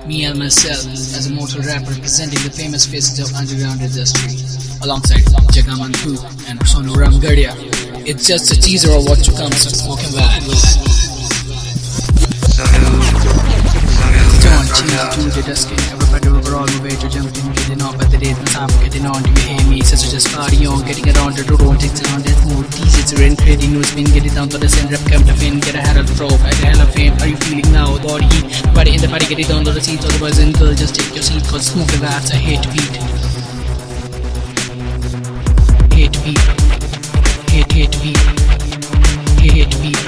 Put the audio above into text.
Me and myself, as a mortal rapper representing the famous faces of underground industry, alongside Jagaman Poop and Sonu Ramgardia. It's just a teaser of what to come, so smoking vibes. Don't change to the dusking. Everybody overall the way to jump in, getting on by the day and time getting on. Do you hear me? Such a just party on, getting around the road, takes it on that mood. Tease it's rent, creating new spin, get it down to the center, rap come to fin, get a hell of a throw, at a hell of fame. Are you feeling now? Body heat, body in the party, get it down to the seats, otherwise in girl, just take your seat, cause smoking vibes, I hate to beat. Hate to beat. Hate to beat. Hate to beat.